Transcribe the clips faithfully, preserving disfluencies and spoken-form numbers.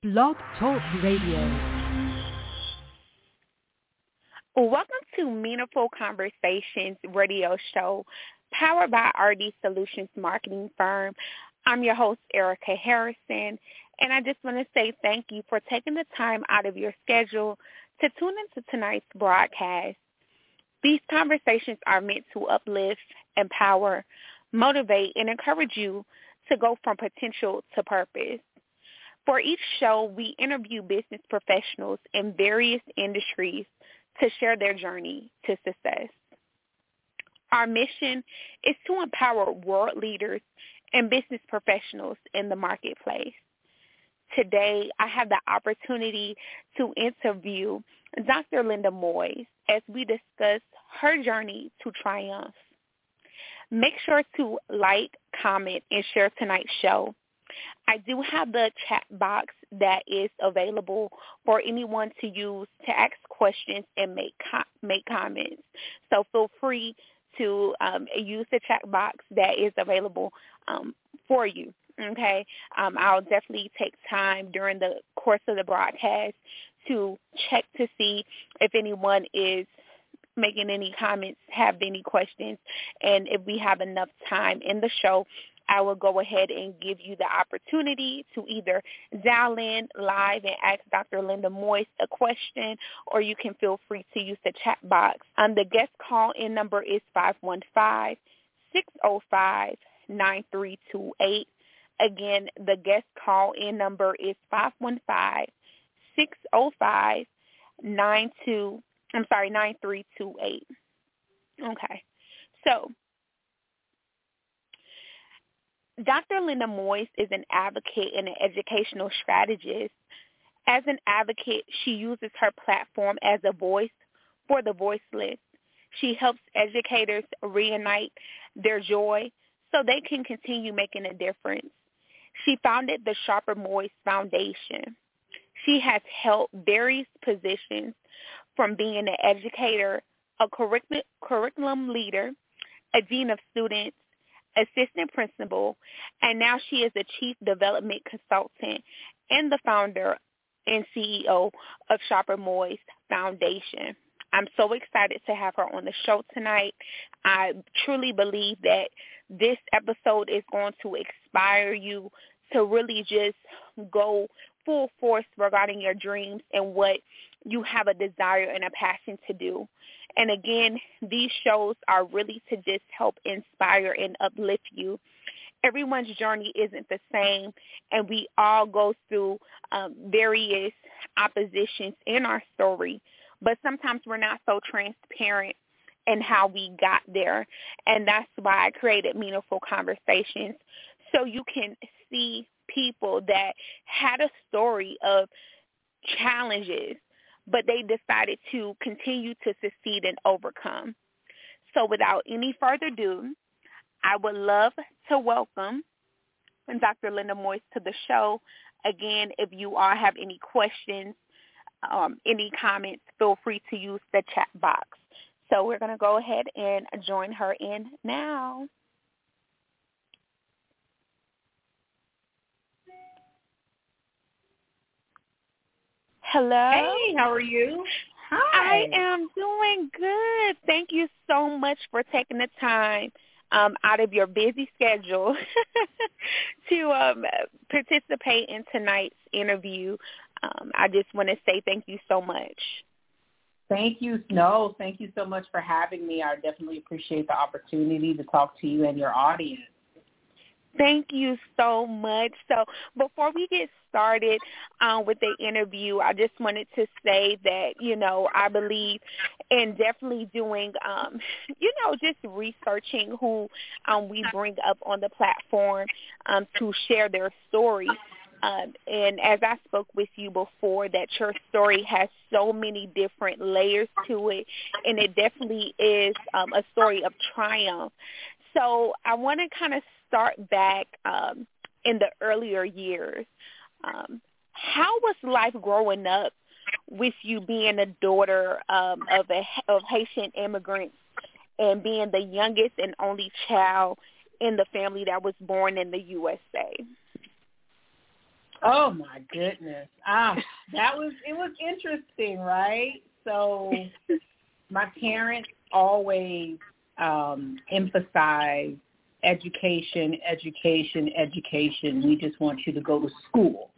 Blog Talk Radio. Welcome to Meaningful Conversations radio show, powered by R D Solutions Marketing Firm. I'm your host, Erica Harrison, and I just want to say thank you for taking the time out of your schedule to tune into tonight's broadcast. These conversations are meant to uplift, empower, motivate, and encourage you to go from potential to purpose. For each show, we interview business professionals in various industries to share their journey to success. Our mission is to empower world leaders and business professionals in the marketplace. Today, I have the opportunity to interview Doctor Linda Moyes as we discuss her journey to triumph. Make sure to like, comment, and share tonight's show. I do have the chat box that is available for anyone to use to ask questions and make com- make comments. So feel free to um, use the chat box that is available um, for you. Okay, um, I'll definitely take time during the course of the broadcast to check to see if anyone is making any comments, have any questions, and if we have enough time in the show, I will go ahead and give you the opportunity to either dial in live and ask Doctor Linda Moyes a question, or you can feel free to use the chat box. Um, the guest call-in number is five one five, six oh five, nine three two eight. Again, the guest call-in number is five one five, six oh five, nine two I'm sorry, nine three two eight. Okay. So, Doctor Linda Moyes is an advocate and an educational strategist. As an advocate, she uses her platform as a voice for the voiceless. She helps educators reunite their joy so they can continue making a difference. She founded the Sharper Moyes Foundation. She has held various positions, from being an educator, a curriculum, curriculum leader, a dean of students, assistant principal, and now she is a chief development consultant and the founder and C E O of Sharper Moyes Foundation. I'm so excited to have her on the show tonight. I truly believe that this episode is going to inspire you to really just go full force regarding your dreams and what you have a desire and a passion to do. And again, these shows are really to just help inspire and uplift you. Everyone's journey isn't the same, and we all go through um, various oppositions in our story, but sometimes we're not so transparent in how we got there. And that's why I created Meaningful Conversations, so you can see people that had a story of challenges, but they decided to continue to succeed and overcome. So without any further ado, I would love to welcome Doctor Linda Moyes to the show. Again, if you all have any questions, um, any comments, feel free to use the chat box. So we're going to go ahead and join her in now. Hello. Hey, how are you? Hi. I am doing good. Thank you so much for taking the time um, out of your busy schedule to um, participate in tonight's interview. Um, I just want to say thank you so much. Thank you. No, thank you so much for having me. I definitely appreciate the opportunity to talk to you and your audience. Thank you so much. So before we get started um, with the interview, I just wanted to say that, you know, I believe in definitely doing, um, you know, just researching who um, we bring up on the platform um, to share their story. Um, and as I spoke with you before, that your story has so many different layers to it, and it definitely is um, a story of triumph. So I want to kind of start back um, in the earlier years. Um, how was life growing up with you being a daughter um, of a of Haitian immigrants and being the youngest and only child in the family that was born in the U S A? Oh my goodness. Ah, that was, it was interesting, right? So my parents always um, emphasized education, education, education. We just want you to go to school.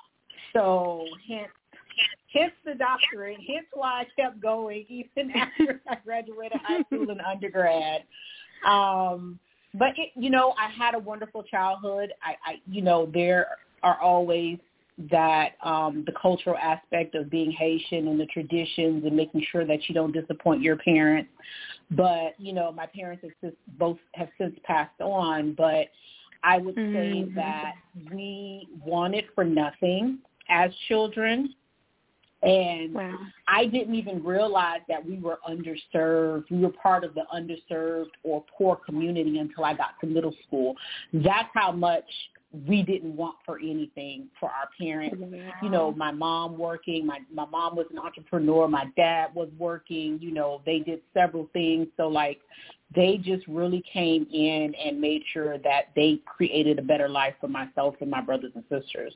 So hence, hence the doctorate, hence why I kept going even after I graduated high school and undergrad. Um, but, it, you know, I had a wonderful childhood. I, I you know, there are always that um, the cultural aspect of being Haitian and the traditions and making sure that you don't disappoint your parents. But, you know, my parents have since, both have since passed on, but I would say mm-hmm. that we wanted for nothing as children. And wow. I didn't even realize that we were underserved. We were part of the underserved or poor community until I got to middle school. That's how much we didn't want for anything for our parents. Wow. You know, my mom working, my, my mom was an entrepreneur. My dad was working. You know, they did several things. So, like, they just really came in and made sure that they created a better life for myself and my brothers and sisters.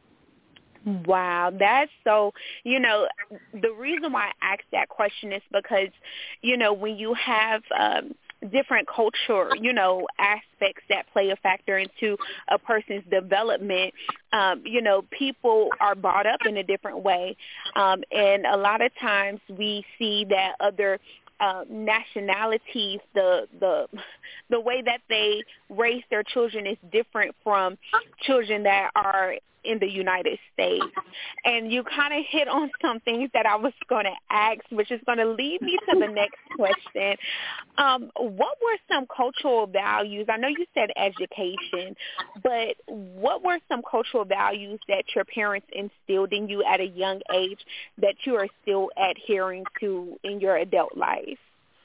Wow, that's so, you know, the reason why I asked that question is because, you know, when you have um, different culture, you know, aspects that play a factor into a person's development, um, you know, people are brought up in a different way. Um, and a lot of times we see that other Uh, nationalities, the the the way that they raise their children is different from children that are in the United States. And you kind of hit on some things that I was going to ask, which is going to lead me to the next question. Um, what were some cultural values? I know you said education, but what were some cultural values that your parents instilled in you at a young age that you are still adhering to in your adult life?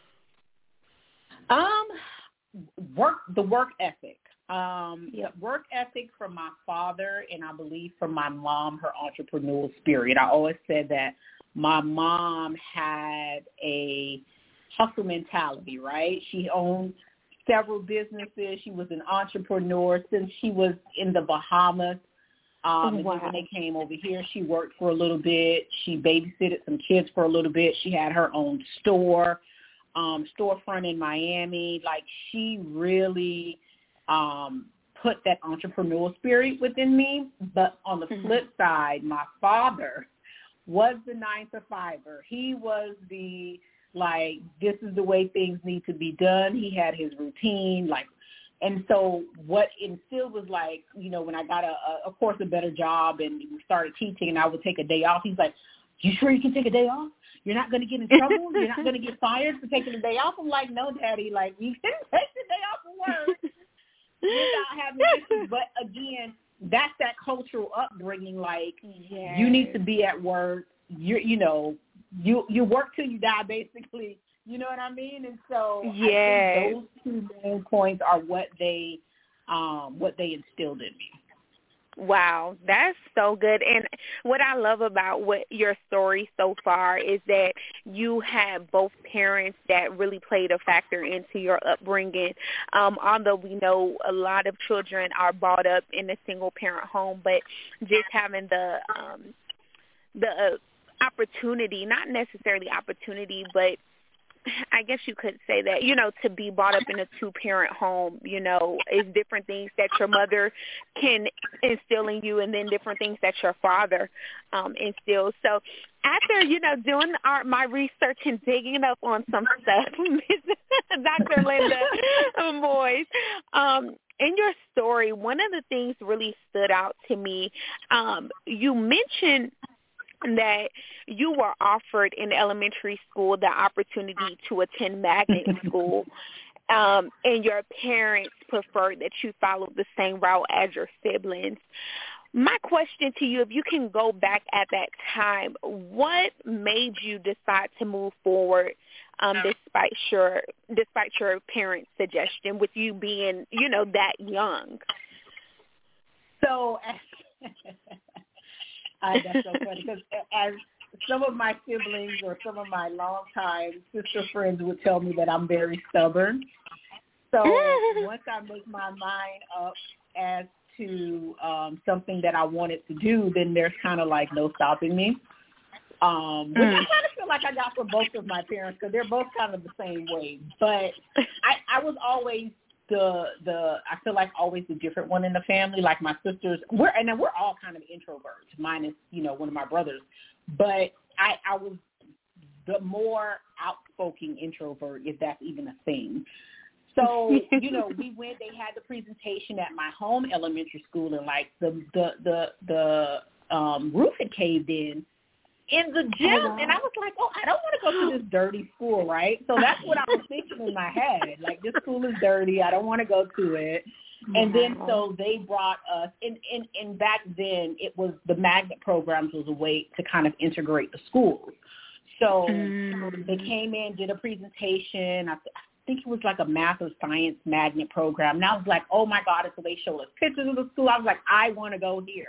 Um, work, the work ethic. Um, yep. Work ethic from my father, and I believe from my mom, her entrepreneurial spirit. I always said that my mom had a hustle mentality, right? She owned several businesses. She was an entrepreneur since she was in the Bahamas. Um, and wow. then when they came over here, she worked for a little bit. She babysitted some kids for a little bit. She had her own store, um, storefront in Miami. Like, she really um, put that entrepreneurial spirit within me. But on the mm-hmm. flip side, my father was the nine to fiver. He was the, like, this is the way things need to be done. He had his routine, like, and so what instilled was like, you know, when I got, a, a, of course, a better job and we started teaching and I would take a day off, he's like, you sure you can take a day off? You're not going to get in trouble? You're not going to get fired for taking a day off? I'm like, no, Daddy, like, you can take the day off from work without having issues. But again, that's that cultural upbringing. Like, yes. you need to be at work. You you know, you you work till you die, basically. You know what I mean? And so yes. I think those two main points are what they um, what they instilled in me. Wow, that's so good. And what I love about what your story so far is that you have both parents that really played a factor into your upbringing. Um, although we know a lot of children are brought up in a single-parent home, but just having the um, the uh, opportunity, not necessarily opportunity, but I guess you could say that, you know, to be brought up in a two-parent home, you know, is different things that your mother can instill in you and then different things that your father um, instills. So after, you know, doing our, my research and digging up on some stuff, Doctor Linda Boyce, um, in your story, one of the things really stood out to me. Um, you mentioned that you were offered in elementary school the opportunity to attend magnet school, um, and your parents preferred that you follow the same route as your siblings. My question to you, if you can go back at that time, what made you decide to move forward um, despite your despite your parents' suggestion, with you being, you know, that young? So. Uh, that's so funny because as some of my siblings or some of my longtime sister friends would tell me that I'm very stubborn. So once I make my mind up as to um, something that I wanted to do, then there's kind of like no stopping me. Um, which mm. I kind of feel like I got from both of my parents because they're both kind of the same way. But I, I was always the the I feel like always the different one in the family. Like my sisters, we're and then we're all kind of introverts, minus you know one of my brothers. But I, I was the more outspoken introvert, if that's even a thing. So, you know, we went, they had the presentation at my home elementary school, and like the, the, the, the um, roof had caved in in the gym. Oh, wow. And I was like, oh, I don't want to go to this dirty school, right? So that's what I was thinking in my head. Like, this school is dirty. I don't want to go to it. And wow. then so they brought us, and, and, and back then it was, the magnet programs was a way to kind of integrate the schools. So mm. they came in, did a presentation. I, I think it was like a math or science magnet program. And I was like, oh, my God. And so they showed us pictures of the school. I was like, I want to go here.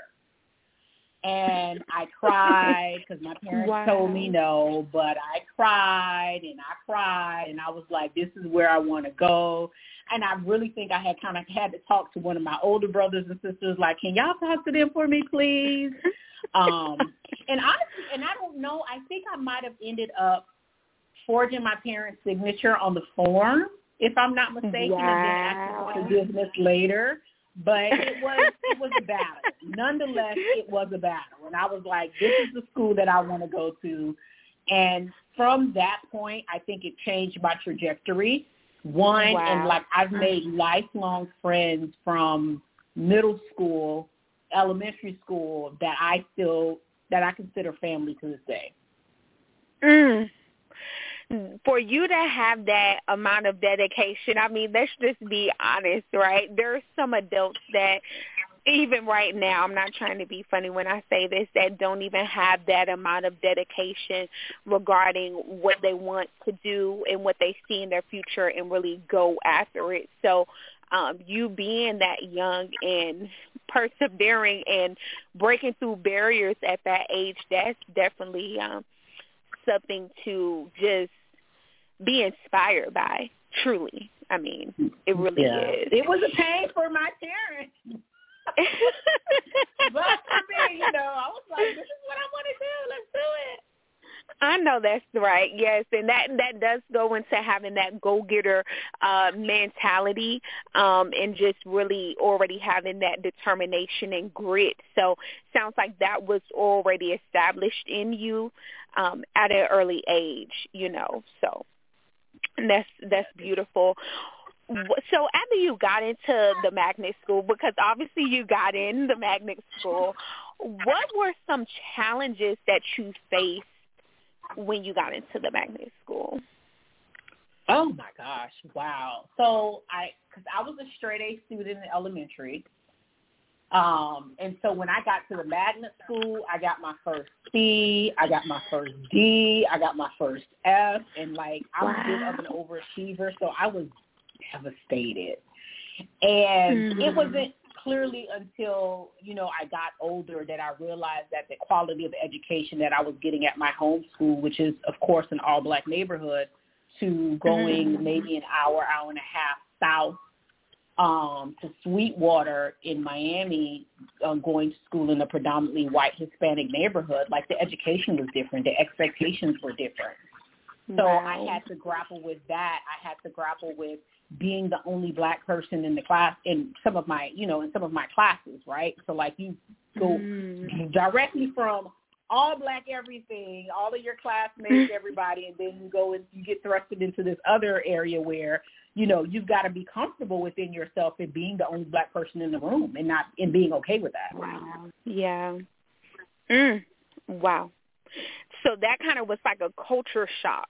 And I cried because my parents wow. told me no, but I cried and I cried. And I was like, this is where I want to go. And I really think I had kind of had to talk to one of my older brothers and sisters, like, can y'all talk to them for me, please? um, and honestly, and I don't know, I think I might have ended up forging my parents' signature on the form, if I'm not mistaken, wow. and then asking for forgiveness later. But it was it was a battle. Nonetheless, it was a battle. And I was like, this is the school that I want to go to. And from that point, I think it changed my trajectory. One, wow. and like I've made lifelong friends from middle school, elementary school that I still, that I consider family to this day. Mm. For you to have that amount of dedication, I mean, let's just be honest, right? There's some adults that even right now, I'm not trying to be funny when I say this, that don't even have that amount of dedication regarding what they want to do and what they see in their future and really go after it. So um, you being that young and persevering and breaking through barriers at that age, that's definitely um, something to just be inspired by, truly. I mean, it really yeah. is. It was a pain for my parents. But for me, you know, I was like, this is what I want to do. Let's do it. I know that's right, yes, and that that does go into having that go-getter uh, mentality um, and just really already having that determination and grit. So sounds like that was already established in you um, at an early age, you know, so that's that's beautiful. So after you got into the magnet school, because obviously you got in the magnet school, what were some challenges that you faced when you got into the magnet school? Oh my gosh, wow. So I, because I was a straight A student in elementary. Um, and so when I got to the magnet school, I got my first C, I got my first D, I got my first F, and like I was wow. a bit of an overachiever, so I was devastated. And mm-hmm. it wasn't clearly until, you know, I got older that I realized that the quality of education that I was getting at my home school, which is, of course, an all-black neighborhood, to going mm-hmm. maybe an hour, hour and a half south um, to Sweetwater in Miami, um, going to school in a predominantly white Hispanic neighborhood, like the education was different. The expectations were different. So wow. I had to grapple with that. I had to grapple with being the only black person in the class in some of my, you know, in some of my classes, right? So like you go mm. directly from all black everything, all of your classmates, everybody, and then you go and you get thrusted into this other area where, you know, you've got to be comfortable within yourself in being the only black person in the room and not in being okay with that. Wow. Yeah. Mm. Wow. So that kind of was like a culture shock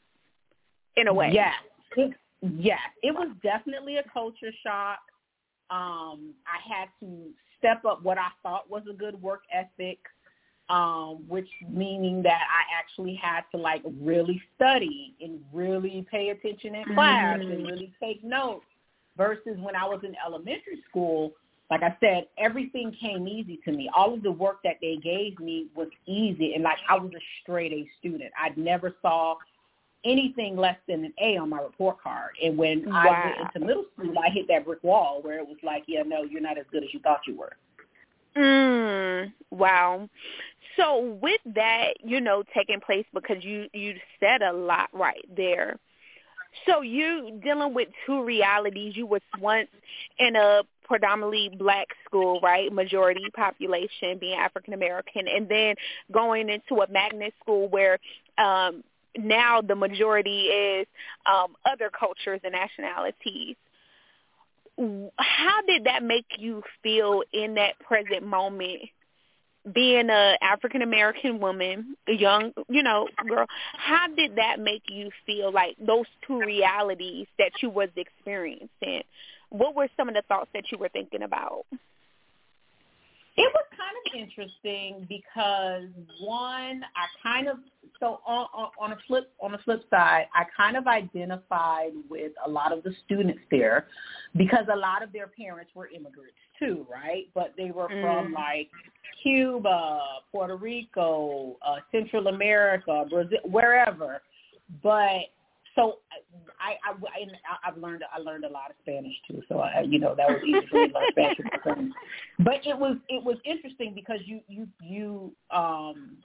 in a way. Yes. It, yes. It was definitely a culture shock. Um, I had to step up what I thought was a good work ethic, um, which meaning that I actually had to like really study and really pay attention in class mm-hmm. and really take notes versus when I was in elementary school. Like I said, everything came easy to me. All of the work that they gave me was easy. And like I was a straight A student. I never saw anything less than an A on my report card. And when wow. I went into middle school, I hit that brick wall where it was like, yeah, no, you're not as good as you thought you were. Mm, wow. So with that, you know, taking place, because you, you said a lot right there. So you dealing with two realities. You was once in a predominantly black school, right, majority population being African American, and then going into a magnet school where um, now the majority is um, other cultures and nationalities. How did that make you feel in that present moment, being a African American woman, a young, you know, girl? How did that make you feel, like those two realities that you was experiencing? What were some of the thoughts that you were thinking about? It was kind of interesting because one, I kind of so on, on, on a flip on the flip side, I kind of identified with a lot of the students there because a lot of their parents were immigrants too, right? But they were from mm. like Cuba, Puerto Rico, uh, Central America, Brazil, wherever. But so I, I, I, I've learned I learned a lot of Spanish too, so I, you know that was easy for me to learn Spanish. But it was it was interesting because you you you um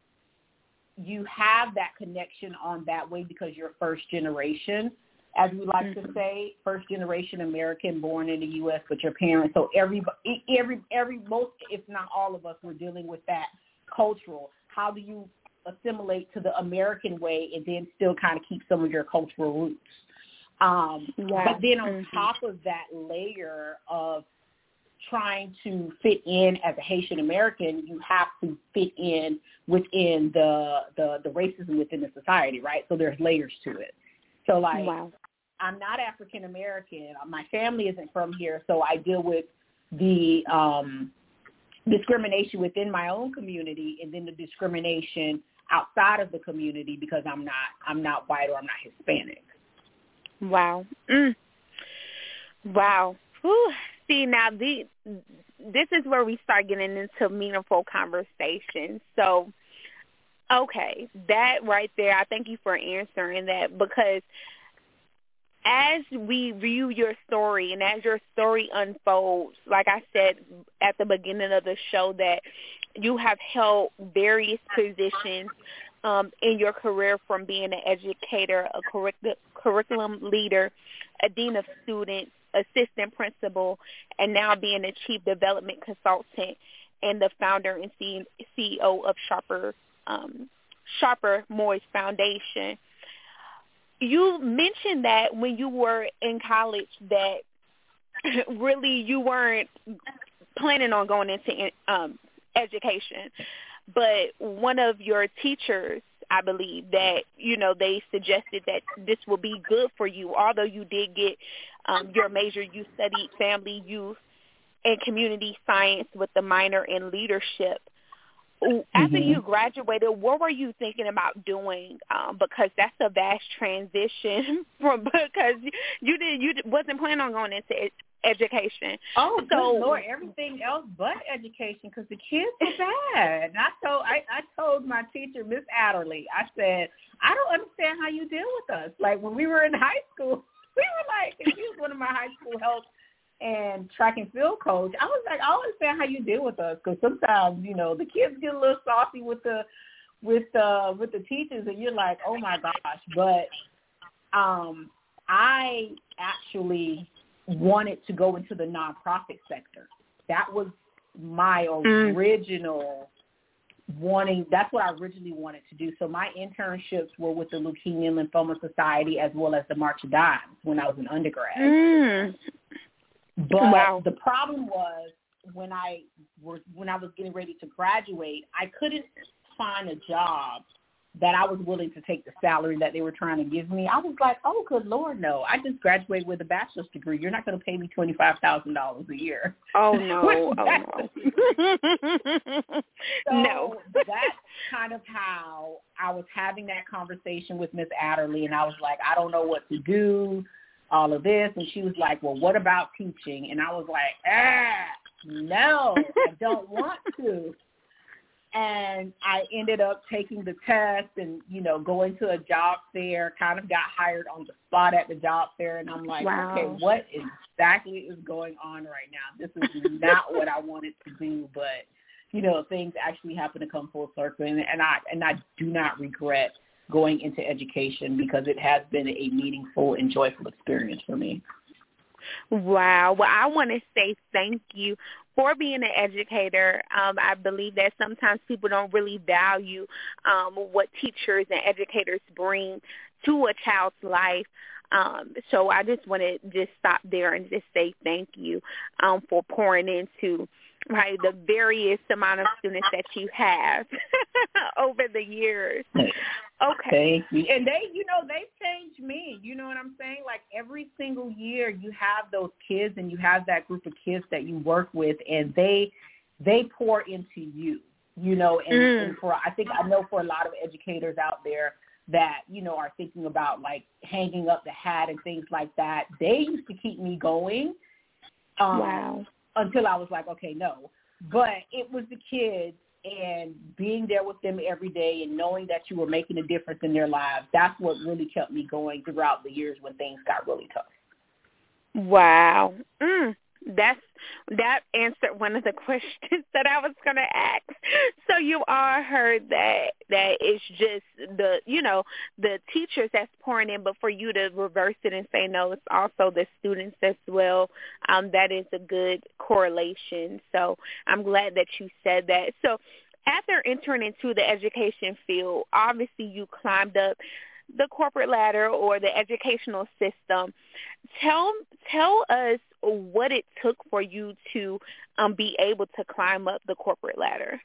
you have that connection on that way because you're first generation, as we like mm-hmm. to say, first generation American born in the U S, but your parents. So every every every most, if not all of us, were dealing with that cultural. How do you assimilate to the American way and then still kind of keep some of your cultural roots? Um, yeah. But then on mm-hmm. top of that layer of trying to fit in as a Haitian American, you have to fit in within the, the, the racism within the society, right? So there's layers to it. So like, wow. I'm not African American. My family isn't from here, so I deal with the um, discrimination within my own community and then the discrimination outside of the community because I'm not I'm not white or I'm not Hispanic. Wow. Mm. Wow. Whew. See, now the this is where we start getting into meaningful conversations. So, okay, that right there, I thank you for answering that, because as we view your story and as your story unfolds, like I said at the beginning of the show, that you have held various positions um, in your career, from being an educator, a curric- curriculum leader, a dean of students, assistant principal, and now being a chief development consultant and the founder and C E O of Sharper um, Sharper Moyes Foundation. You mentioned that when you were in college that really you weren't planning on going into um, education, but one of your teachers, I believe, that, you know, they suggested that this will be good for you. Although you did get um, your major, you studied family, youth, and community science with the minor in leadership. After mm-hmm. you graduated, what were you thinking about doing? Um, because that's a vast transition from because you did you wasn't planning on going into ed- education. Oh, so, good Lord, everything else but education, because the kids were bad. And I told I, I told my teacher, Miss Adderley, I said, I don't understand how you deal with us. Like when we were in high school, we were like, and she was one of my high school health and track and field coach. I was like, I don't understand how you deal with us, because sometimes, you know, the kids get a little saucy with the with the with the teachers, and you're like, oh my gosh. But um, I actually wanted to go into the nonprofit sector. That was my original mm. wanting. That's what I originally wanted to do. So my internships were with the Leukemia and Lymphoma Society as well as the March of Dimes when I was an undergrad. Mm. But wow. the problem was when I was when I was getting ready to graduate, I couldn't find a job that I was willing to take the salary that they were trying to give me. I was like, oh, good Lord, no. I just graduated with a bachelor's degree. You're not going to pay me twenty-five thousand dollars a year. Oh, no. oh, no. so no. That's kind of how I was having that conversation with Miss Adderley, and I was like, I don't know what to do, all of this. And she was like, well, what about teaching? And I was like, ah, no, I don't want to. And I ended up taking the test and, you know, going to a job fair, kind of got hired on the spot at the job fair. And I'm like, wow. okay, what exactly is going on right now? This is not what I wanted to do, but, you know, things actually happen to come full circle. And, and I and I do not regret going into education because it has been a meaningful and joyful experience for me. Wow. Well, I want to say thank you for being an educator. Um, I believe that sometimes people don't really value um, what teachers and educators bring to a child's life. Um, so I just want to just stop there and just say thank you um, for pouring into right the various amount of students that you have over the years. Okay. Thank you. And they, you know, they've changed me. You know what I'm saying? Like every single year you have those kids and you have that group of kids that you work with and they they pour into you, you know, and, mm. and for I think I know for a lot of educators out there that, you know, are thinking about like hanging up the hat and things like that. They used to keep me going. Um, wow. Until I was like, okay, no. But it was the kids and being there with them every day and knowing that you were making a difference in their lives. That's what really kept me going throughout the years when things got really tough. Wow. Mm. That's that answered one of the questions that I was going to ask. So you all heard that that it's just the, you know, the teachers that's pouring in, but for you to reverse it and say, no, it's also the students as well. Um, that is a good correlation. So I'm glad that you said that. So after entering into the education field, obviously you climbed up the corporate ladder or the educational system. Tell tell us what it took for you to um, be able to climb up the corporate ladder.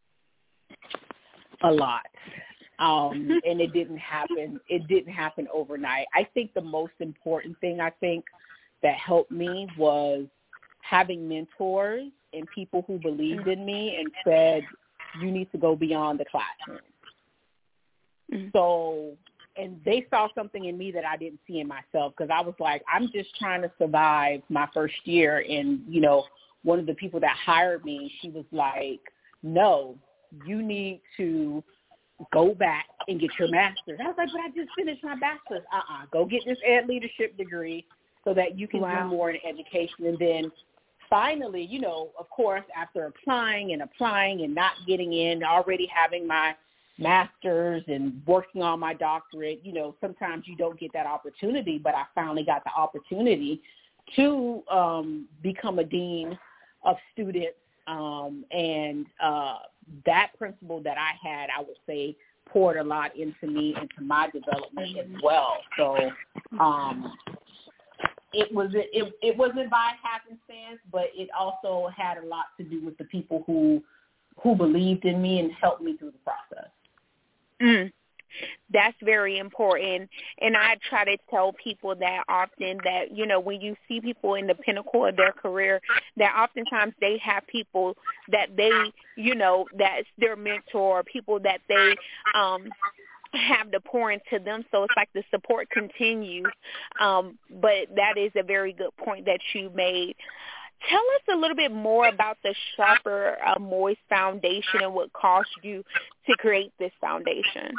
A lot. Um, and it didn't happen. It didn't happen overnight. I think the most important thing I think that helped me was having mentors and people who believed in me and said, you need to go beyond the classroom. Mm-hmm. So, and they saw something in me that I didn't see in myself because I was like, I'm just trying to survive my first year. And, you know, one of the people that hired me, she was like, no, you need to go back and get your master's. I was like, but I just finished my bachelor's. Uh-uh. Go get this ed leadership degree so that you can wow. do more in education. And then finally, you know, of course, after applying and applying and not getting in, already having my master's and working on my doctorate, you know, sometimes you don't get that opportunity, but I finally got the opportunity to um, become a dean of students. Um, and uh, that principal that I had, I would say, poured a lot into me, into my development as well. So um, it was it, it wasn't by happenstance, but it also had a lot to do with the people who who believed in me and helped me through the process. Mm. That's very important. And I try to tell people that often that, you know, when you see people in the pinnacle of their career, that oftentimes they have people that they, you know, that's their mentor, people that they um, have to pour into them. So it's like the support continues. Um, but that is a very good point that you made. Tell us a little bit more about the Sharper uh, Moist Foundation and what caused you to create this foundation.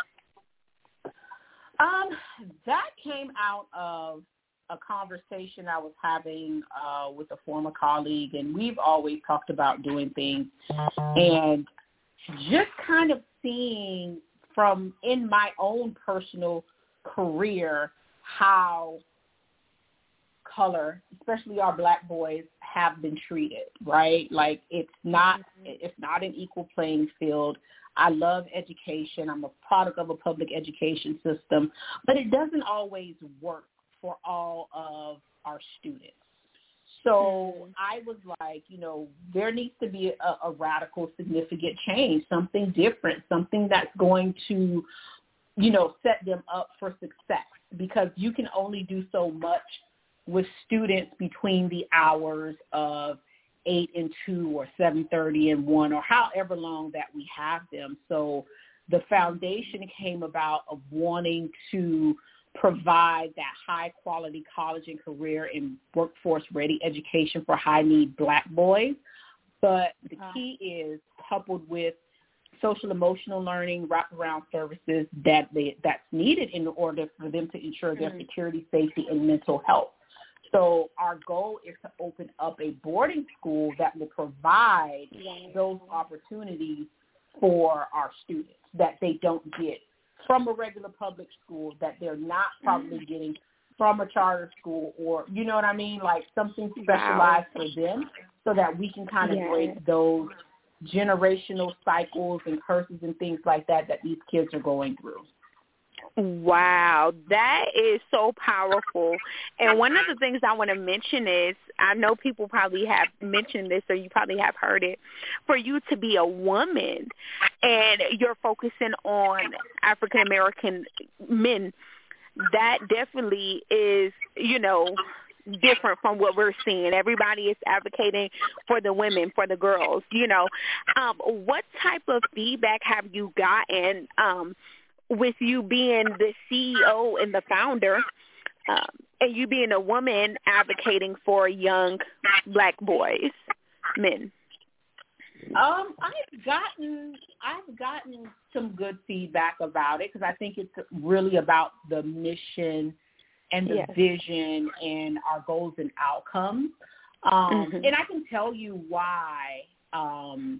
Um, that came out of a conversation I was having uh, with a former colleague, and we've always talked about doing things, and just kind of seeing from in my own personal career how color, especially our Black boys, have been treated, right? Like it's not, it's not an equal playing field. I love education. I'm a product of a public education system, but it doesn't always work for all of our students. So I was like, you know, there needs to be a, a radical, significant change, something different, something that's going to, you know, set them up for success, because you can only do so much with students between the hours of eight and two or seven thirty and one or however long that we have them. So the foundation came about of wanting to provide that high quality college and career and workforce ready education for high need Black boys. But the key is coupled with social emotional learning, wraparound services that they, that's needed in order for them to ensure their mm-hmm. security, safety, and mental health. So our goal is to open up a boarding school that will provide yes. those opportunities for our students that they don't get from a regular public school, that they're not probably mm-hmm. getting from a charter school, or, you know what I mean, like something specialized wow. for them, so that we can kind of yes. break those generational cycles and curses and things like that that these kids are going through. Wow, that is so powerful. And one of the things I want to mention is, I know people probably have mentioned this, or you probably have heard it, for you to be a woman and you're focusing on African American men, that definitely is, you know, different from what we're seeing. Everybody is advocating for the women, for the girls, you know. Um, what type of feedback have you gotten um, with you being the C E O and the founder, um, and you being a woman advocating for young black boys, men? Um, I've gotten I've gotten some good feedback about it, because I think it's really about the mission and the yes. vision and our goals and outcomes. Um, mm-hmm. And I can tell you why um,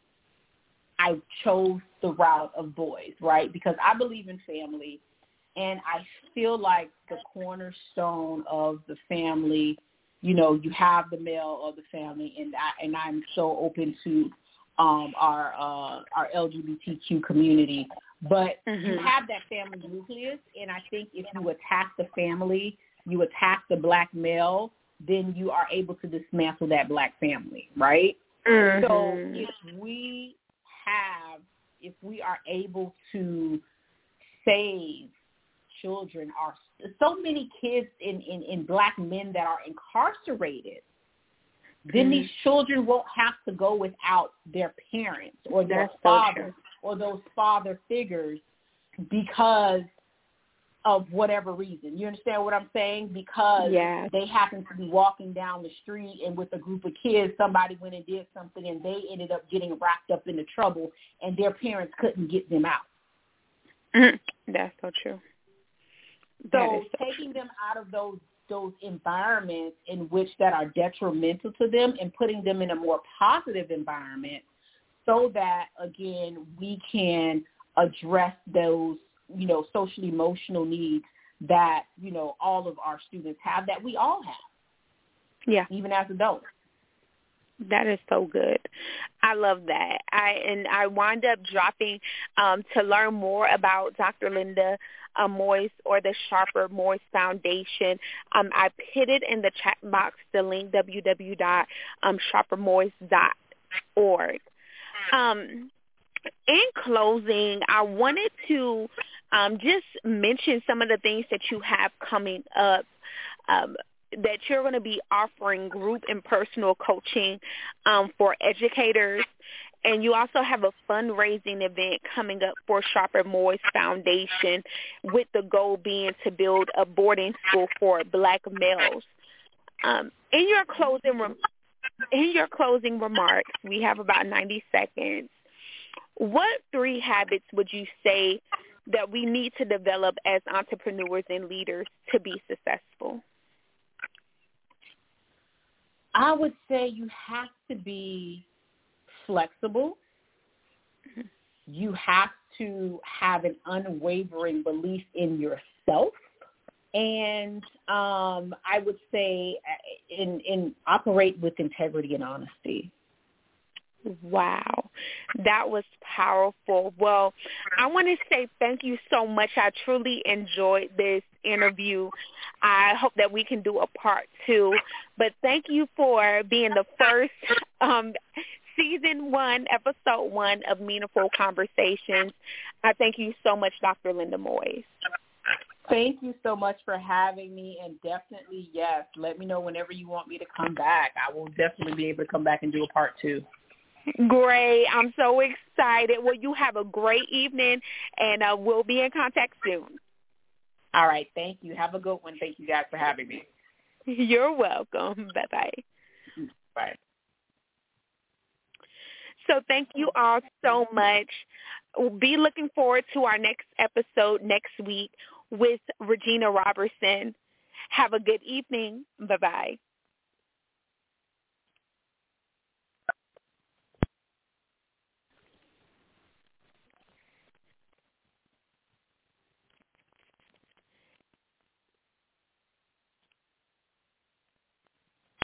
I chose the route of boys, right? Because I believe in family, and I feel like the cornerstone of the family, you know, you have the male of the family, and I, and I'm so open to um, our uh, our L G B T Q community. But mm-hmm. you have that family nucleus, and I think if you attack the family, you attack the black male, then you are able to dismantle that black family, right? Mm-hmm. So if we have, if we are able to save children, are so many kids in, in, in black men that are incarcerated, then mm-hmm. these children won't have to go without their parents or their That's father so or those father figures because of whatever reason. You understand what I'm saying? Because yeah. they happen to be walking down the street, and with a group of kids, somebody went and did something, and they ended up getting wrapped up into trouble, and their parents couldn't get them out. Mm-hmm. That's so true. So, so taking true. them out of those those environments in which that are detrimental to them, and putting them in a more positive environment, so that, again, we can address those, you know, social emotional needs that, you know, all of our students have, that we all have. Yeah. Even as adults. That is so good. I love that. I and I wind up dropping um, to learn more about Doctor Linda uh, Moyes or the Sharper Moyes Foundation. Um, I put it in the chat box, the link, w w w dot sharper moyes dot org. Um, in closing, I wanted to um, just mention some of the things that you have coming up, um, that you're going to be offering group and personal coaching um, for educators. And you also have a fundraising event coming up for Sharper Moyes Foundation, with the goal being to build a boarding school for black males. Um, in your closing rem- in your closing remarks, we have about ninety seconds. What three habits would you say that we need to develop as entrepreneurs and leaders to be successful? I would say you have to be flexible. Mm-hmm. You have to have an unwavering belief in yourself. And um, I would say in, in operate with integrity and honesty. Wow, that was powerful. Well, I want to say thank you so much. I truly enjoyed this interview. I hope that we can do a part two. But thank you for being the first um, season one, episode one of Meaningful Conversations. I thank you so much, Doctor Linda Moyes. Thank you so much for having me, and definitely, yes, let me know whenever you want me to come back. I will definitely be able to come back and do a part two. Great. I'm so excited. Well, you have a great evening, and uh, we'll be in contact soon. All right. Thank you. Have a good one. Thank you guys for having me. You're welcome. Bye-bye. Bye. So thank you all so much. We'll be looking forward to our next episode next week with Regina Robertson. Have a good evening. Bye-bye.